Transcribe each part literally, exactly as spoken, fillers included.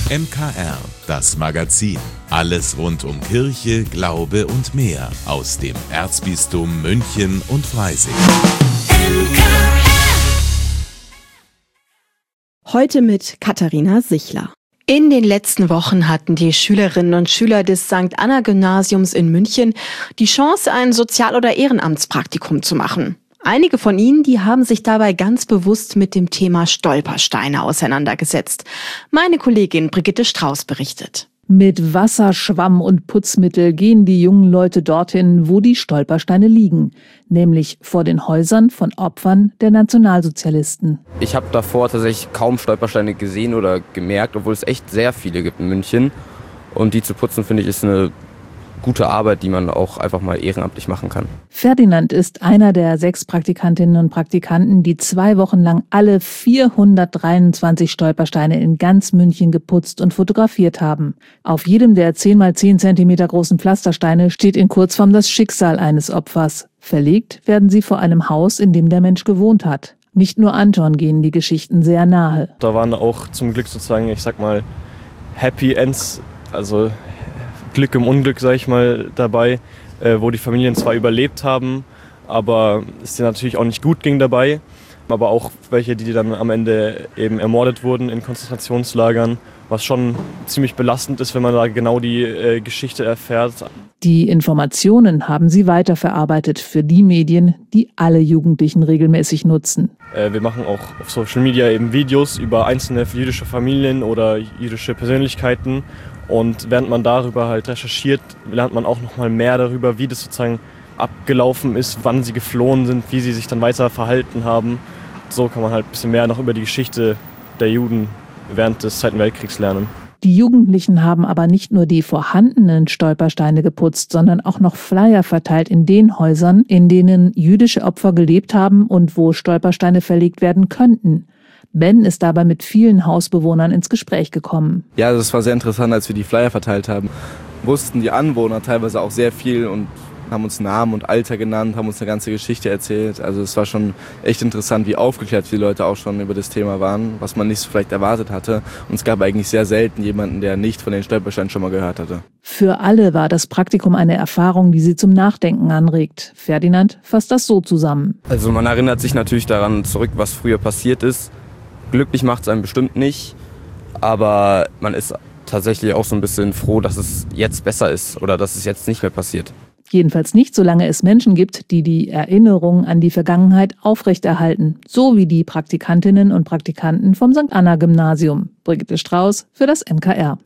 M K R, das Magazin. Alles rund um Kirche, Glaube und mehr aus dem Erzbistum München und Freising. Heute mit Katharina Sichler. In den letzten Wochen hatten die Schülerinnen und Schüler des Sankt Anna Gymnasiums in München die Chance, ein Sozial- oder Ehrenamtspraktikum zu machen. Einige von ihnen, die haben sich dabei ganz bewusst mit dem Thema Stolpersteine auseinandergesetzt. Meine Kollegin Brigitte Strauß berichtet. Mit Wasser, Schwamm und Putzmittel gehen die jungen Leute dorthin, wo die Stolpersteine liegen, nämlich vor den Häusern von Opfern der Nationalsozialisten. Ich habe davor tatsächlich kaum Stolpersteine gesehen oder gemerkt, obwohl es echt sehr viele gibt in München. Und die zu putzen, finde ich, ist eine gute Arbeit, die man auch einfach mal ehrenamtlich machen kann. Ferdinand ist einer der sechs Praktikantinnen und Praktikanten, die zwei Wochen lang alle vierhundertdreiundzwanzig Stolpersteine in ganz München geputzt und fotografiert haben. Auf jedem der zehn mal zehn Zentimeter großen Pflastersteine steht in Kurzform das Schicksal eines Opfers. Verlegt werden sie vor einem Haus, in dem der Mensch gewohnt hat. Nicht nur Anton gehen die Geschichten sehr nahe. Da waren auch zum Glück sozusagen, ich sag mal, Happy Ends, also Glück im Unglück, sag ich mal, dabei, äh, wo die Familien zwar überlebt haben, aber es denen natürlich auch nicht gut ging dabei. Aber auch welche, die dann am Ende eben ermordet wurden in Konzentrationslagern, was schon ziemlich belastend ist, wenn man da genau die äh, Geschichte erfährt. Die Informationen haben sie weiterverarbeitet für die Medien, die alle Jugendlichen regelmäßig nutzen. Äh, wir machen auch auf Social Media eben Videos über einzelne jüdische Familien oder jüdische Persönlichkeiten. Und während man darüber halt recherchiert, lernt man auch noch mal mehr darüber, wie das sozusagen abgelaufen ist, wann sie geflohen sind, wie sie sich dann weiter verhalten haben. So kann man halt ein bisschen mehr noch über die Geschichte der Juden während des Zweiten Weltkriegs lernen. Die Jugendlichen haben aber nicht nur die vorhandenen Stolpersteine geputzt, sondern auch noch Flyer verteilt in den Häusern, in denen jüdische Opfer gelebt haben und wo Stolpersteine verlegt werden könnten. Ben ist dabei mit vielen Hausbewohnern ins Gespräch gekommen. Ja, das war sehr interessant, als wir die Flyer verteilt haben. Wussten die Anwohner teilweise auch sehr viel und haben uns Namen und Alter genannt, haben uns eine ganze Geschichte erzählt. Also es war schon echt interessant, wie aufgeklärt die Leute auch schon über das Thema waren, was man nicht so vielleicht erwartet hatte. Und es gab eigentlich sehr selten jemanden, der nicht von den Stolpersteinen schon mal gehört hatte. Für alle war das Praktikum eine Erfahrung, die sie zum Nachdenken anregt. Ferdinand fasst das so zusammen. Also man erinnert sich natürlich daran zurück, was früher passiert ist. Glücklich macht es einem bestimmt nicht, aber man ist tatsächlich auch so ein bisschen froh, dass es jetzt besser ist oder dass es jetzt nicht mehr passiert. Jedenfalls nicht, solange es Menschen gibt, die die Erinnerung an die Vergangenheit aufrechterhalten, so wie die Praktikantinnen und Praktikanten vom Sankt Anna Gymnasium. Brigitte Strauß für das M K R.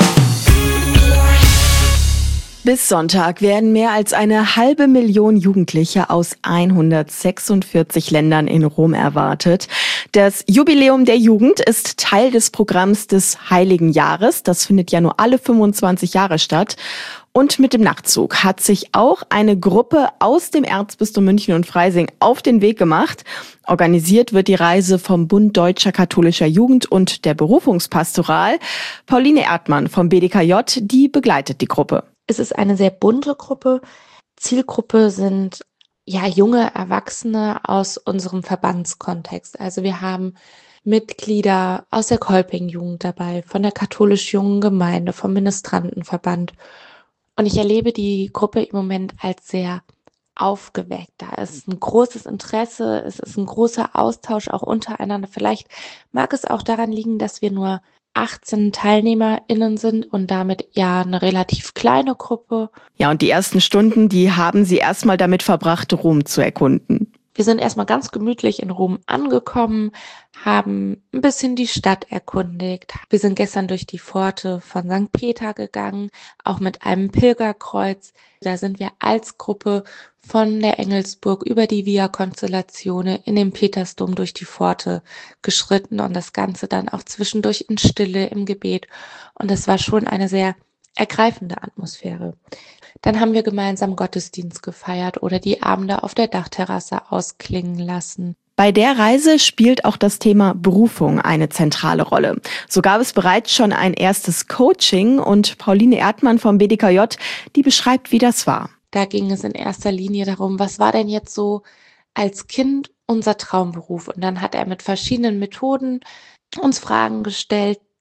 Bis Sonntag werden mehr als eine halbe Million Jugendliche aus hundertsechsundvierzig Ländern in Rom erwartet. Das Jubiläum der Jugend ist Teil des Programms des Heiligen Jahres. Das findet ja nur alle fünfundzwanzig Jahre statt. Und mit dem Nachtzug hat sich auch eine Gruppe aus dem Erzbistum München und Freising auf den Weg gemacht. Organisiert wird die Reise vom Bund Deutscher Katholischer Jugend und der Berufungspastoral. Pauline Erdmann vom B D K J, die begleitet die Gruppe. Es ist eine sehr bunte Gruppe. Zielgruppe sind ja junge Erwachsene aus unserem Verbandskontext. Also wir haben Mitglieder aus der Kolping-Jugend dabei, von der katholisch-jungen Gemeinde, vom Ministrantenverband. Und ich erlebe die Gruppe im Moment als sehr aufgeweckt. Da ist ein großes Interesse, es ist ein großer Austausch auch untereinander. Vielleicht mag es auch daran liegen, dass wir nur achtzehn TeilnehmerInnen sind und damit ja eine relativ kleine Gruppe. Ja, und die ersten Stunden, die haben sie erstmal damit verbracht, Rom zu erkunden. Wir sind erstmal ganz gemütlich in Rom angekommen, haben ein bisschen die Stadt erkundigt. Wir sind gestern durch die Pforte von Sankt Peter gegangen, auch mit einem Pilgerkreuz. Da sind wir als Gruppe von der Engelsburg über die Via Consolatione in den Petersdom durch die Pforte geschritten und das Ganze dann auch zwischendurch in Stille im Gebet. Und es war schon eine sehr ergreifende Atmosphäre. Dann haben wir gemeinsam Gottesdienst gefeiert oder die Abende auf der Dachterrasse ausklingen lassen. Bei der Reise spielt auch das Thema Berufung eine zentrale Rolle. So gab es bereits schon ein erstes Coaching und Pauline Erdmann vom B D K J, die beschreibt, wie das war. Da ging es in erster Linie darum, was war denn jetzt so als Kind unser Traumberuf? Und dann hat er mit verschiedenen Methoden uns Fragen gestellt,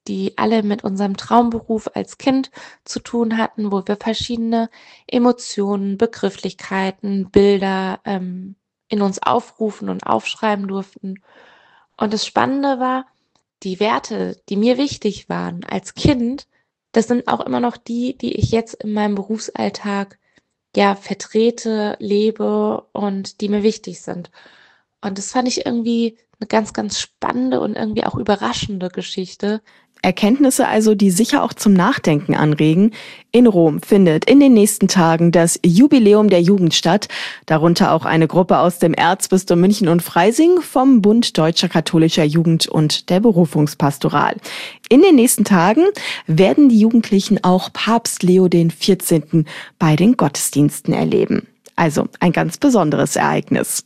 die alle mit unserem Traumberuf als Kind zu tun hatten, wo wir verschiedene Emotionen, Begrifflichkeiten, Bilder ähm, in uns aufrufen und aufschreiben durften. Und das Spannende war, die Werte, die mir wichtig waren als Kind, das sind auch immer noch die, die ich jetzt in meinem Berufsalltag ja vertrete, lebe und die mir wichtig sind. Und das fand ich irgendwie eine ganz, ganz spannende und irgendwie auch überraschende Geschichte. Erkenntnisse also, die sicher auch zum Nachdenken anregen. In Rom findet in den nächsten Tagen das Jubiläum der Jugend statt, darunter auch eine Gruppe aus dem Erzbistum München und Freising vom Bund Deutscher Katholischer Jugend und der Berufungspastoral. In den nächsten Tagen werden die Jugendlichen auch Papst Leo den vierzehnten bei den Gottesdiensten erleben. Also ein ganz besonderes Ereignis.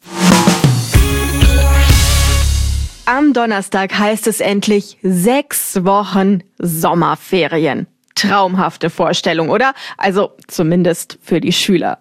Am Donnerstag heißt es endlich sechs Wochen Sommerferien. Traumhafte Vorstellung, oder? Also zumindest für die Schüler.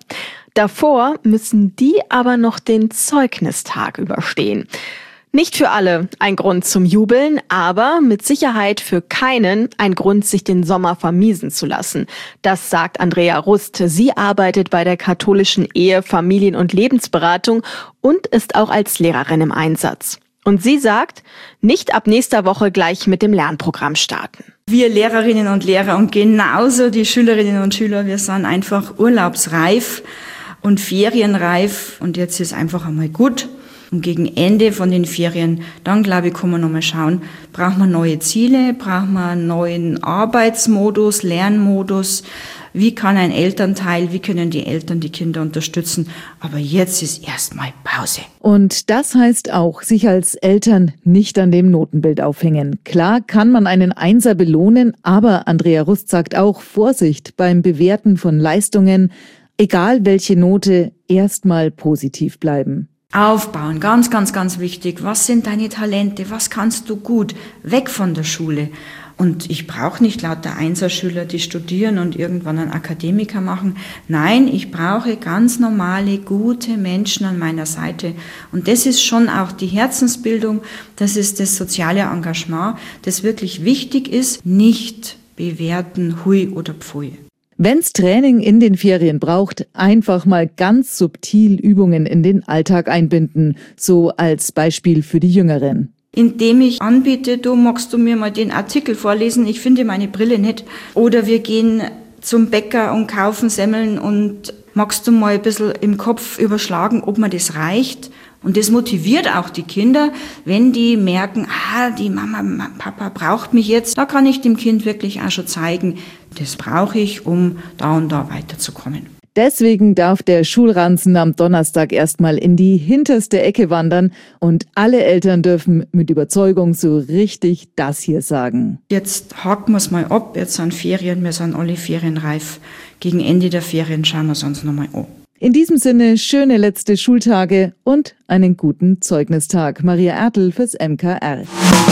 Davor müssen die aber noch den Zeugnistag überstehen. Nicht für alle ein Grund zum Jubeln, aber mit Sicherheit für keinen ein Grund, sich den Sommer vermiesen zu lassen. Das sagt Andrea Rust. Sie arbeitet bei der katholischen Ehe-, Familien- und Lebensberatung und ist auch als Lehrerin im Einsatz. Und sie sagt, nicht ab nächster Woche gleich mit dem Lernprogramm starten. Wir Lehrerinnen und Lehrer und genauso die Schülerinnen und Schüler, wir sind einfach urlaubsreif und ferienreif und jetzt ist einfach einmal gut. Und gegen Ende von den Ferien, dann glaube ich, kann man nochmal schauen, braucht man neue Ziele, braucht man einen neuen Arbeitsmodus, Lernmodus. Wie kann ein Elternteil, wie können die Eltern die Kinder unterstützen? Aber jetzt ist erstmal Pause. Und das heißt auch, sich als Eltern nicht an dem Notenbild aufhängen. Klar kann man einen Einser belohnen, aber Andrea Rust sagt auch, Vorsicht beim Bewerten von Leistungen, egal welche Note, erstmal positiv bleiben. Aufbauen, ganz, ganz, ganz wichtig. Was sind deine Talente? Was kannst du gut? Weg von der Schule. Und ich brauche nicht lauter Einserschüler, die studieren und irgendwann einen Akademiker machen. Nein, ich brauche ganz normale, gute Menschen an meiner Seite. Und das ist schon auch die Herzensbildung, das ist das soziale Engagement, das wirklich wichtig ist, nicht bewerten, hui oder pfui. Wenn's Training in den Ferien braucht, einfach mal ganz subtil Übungen in den Alltag einbinden, so als Beispiel für die Jüngeren. Indem ich anbiete, du magst du mir mal den Artikel vorlesen, ich finde meine Brille nicht. Oder wir gehen zum Bäcker und kaufen Semmeln und magst du mal ein bisschen im Kopf überschlagen, ob mir das reicht. Und das motiviert auch die Kinder, wenn die merken, ah, die Mama, Papa braucht mich jetzt. Da kann ich dem Kind wirklich auch schon zeigen, das brauche ich, um da und da weiterzukommen. Deswegen darf der Schulranzen am Donnerstag erstmal in die hinterste Ecke wandern und alle Eltern dürfen mit Überzeugung so richtig das hier sagen. Jetzt haken wir es mal ab, jetzt sind Ferien, wir sind alle ferienreif. Gegen Ende der Ferien schauen wir es uns nochmal an. In diesem Sinne schöne letzte Schultage und einen guten Zeugnistag. Maria Ertl fürs M K R.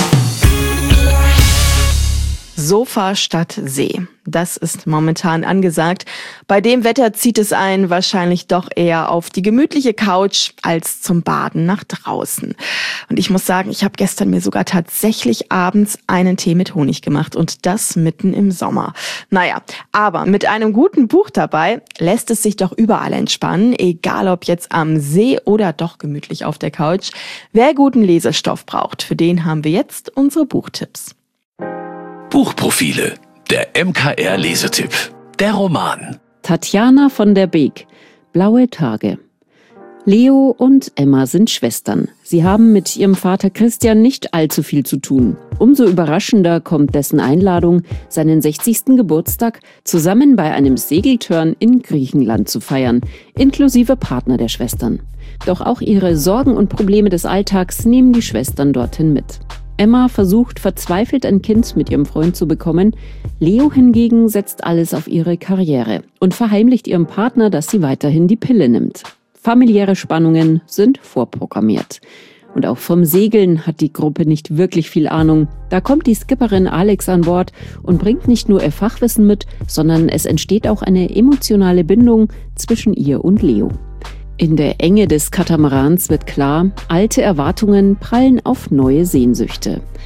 Sofa statt See. Das ist momentan angesagt. Bei dem Wetter zieht es einen wahrscheinlich doch eher auf die gemütliche Couch als zum Baden nach draußen. Und ich muss sagen, ich habe gestern mir sogar tatsächlich abends einen Tee mit Honig gemacht und das mitten im Sommer. Naja, aber mit einem guten Buch dabei lässt es sich doch überall entspannen, egal ob jetzt am See oder doch gemütlich auf der Couch. Wer guten Lesestoff braucht, für den haben wir jetzt unsere Buchtipps. Buchprofile, der M K R-Lesetipp, der Roman. Tatjana von der Beek, Blaue Tage. Leo und Emma sind Schwestern. Sie haben mit ihrem Vater Christian nicht allzu viel zu tun. Umso überraschender kommt dessen Einladung, seinen sechzigsten Geburtstag zusammen bei einem Segeltörn in Griechenland zu feiern, inklusive Partner der Schwestern. Doch auch ihre Sorgen und Probleme des Alltags nehmen die Schwestern dorthin mit. Emma versucht verzweifelt ein Kind mit ihrem Freund zu bekommen. Leo hingegen setzt alles auf ihre Karriere und verheimlicht ihrem Partner, dass sie weiterhin die Pille nimmt. Familiäre Spannungen sind vorprogrammiert. Und auch vom Segeln hat die Gruppe nicht wirklich viel Ahnung. Da kommt die Skipperin Alex an Bord und bringt nicht nur ihr Fachwissen mit, sondern es entsteht auch eine emotionale Bindung zwischen ihr und Leo. In der Enge des Katamarans wird klar, alte Erwartungen prallen auf neue Sehnsüchte.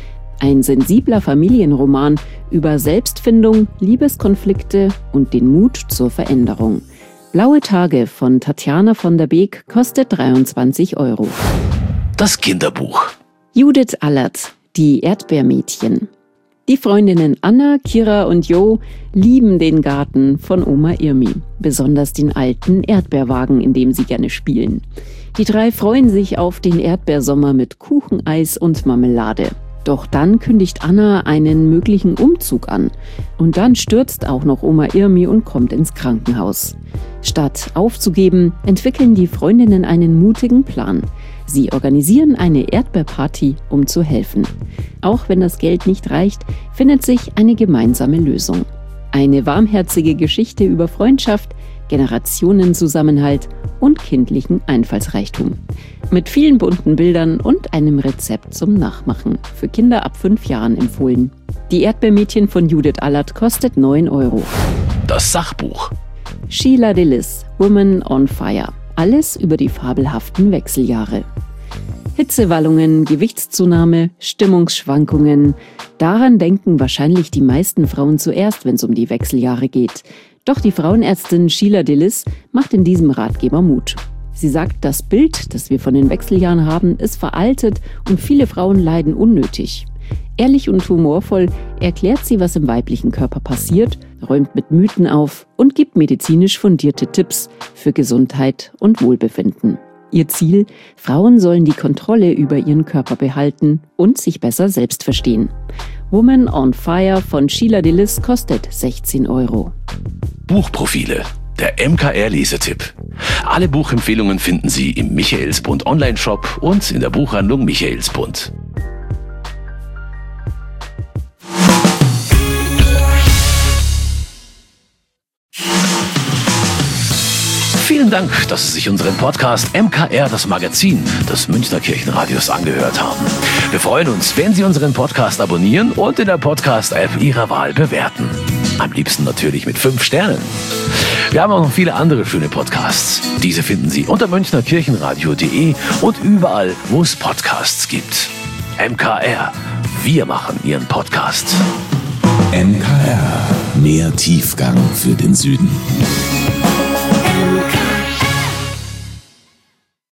Ein sensibler Familienroman über Selbstfindung, Liebeskonflikte und den Mut zur Veränderung. Blaue Tage von Tatjana von der Beek kostet dreiundzwanzig Euro. Das Kinderbuch. Judith Allert, die Erdbeermädchen. Die Freundinnen Anna, Kira und Jo lieben den Garten von Oma Irmi, besonders den alten Erdbeerwagen, in dem sie gerne spielen. Die drei freuen sich auf den Erdbeersommer mit Kuchen, Eis und Marmelade. Doch dann kündigt Anna einen möglichen Umzug an. Und dann stürzt auch noch Oma Irmi und kommt ins Krankenhaus. Statt aufzugeben, entwickeln die Freundinnen einen mutigen Plan. Sie organisieren eine Erdbeerparty, um zu helfen. Auch wenn das Geld nicht reicht, findet sich eine gemeinsame Lösung. Eine warmherzige Geschichte über Freundschaft, Generationenzusammenhalt und kindlichen Einfallsreichtum. Mit vielen bunten Bildern und einem Rezept zum Nachmachen. Für Kinder ab fünf Jahren empfohlen. Die Erdbeermädchen von Judith Allert kostet neun Euro. Das Sachbuch. Sheila Dillis, Woman on Fire. Alles über die fabelhaften Wechseljahre. Hitzewallungen, Gewichtszunahme, Stimmungsschwankungen. Daran denken wahrscheinlich die meisten Frauen zuerst, wenn es um die Wechseljahre geht. Doch die Frauenärztin Sheila Dillis macht in diesem Ratgeber Mut. Sie sagt, das Bild, das wir von den Wechseljahren haben, ist veraltet und viele Frauen leiden unnötig. Ehrlich und humorvoll erklärt sie, was im weiblichen Körper passiert, räumt mit Mythen auf und gibt medizinisch fundierte Tipps für Gesundheit und Wohlbefinden. Ihr Ziel: Frauen sollen die Kontrolle über ihren Körper behalten und sich besser selbst verstehen. Woman on Fire von Sheila Dillis kostet sechzehn Euro. Buchprofile. Der M K R-Lesetipp. Alle Buchempfehlungen finden Sie im Michaelsbund Online-Shop und in der Buchhandlung Michaelsbund. Vielen Dank, dass Sie sich unseren Podcast M K R, das Magazin des Münchner Kirchenradios, angehört haben. Wir freuen uns, wenn Sie unseren Podcast abonnieren und in der Podcast-App Ihrer Wahl bewerten. Am liebsten natürlich mit fünf Sternen. Wir haben auch noch viele andere schöne Podcasts. Diese finden Sie unter münchnerkirchenradio punkt de und überall, wo es Podcasts gibt. M K R, wir machen Ihren Podcast. M K R, mehr Tiefgang für den Süden.